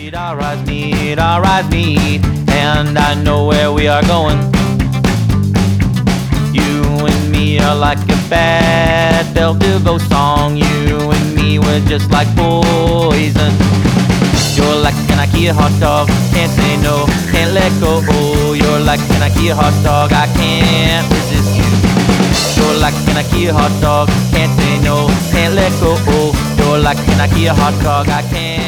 I'll rise meet, and I know where we are going. You and me are like a bad Belle DeVoe song. You and me, we're just like poison. You're like an IKEA hot dog, can't say no, can't let go. You're like an IKEA hot dog, I can't resist you. You're like an IKEA hot dog, can't say no, can't let go. You're like an IKEA hot dog, I can't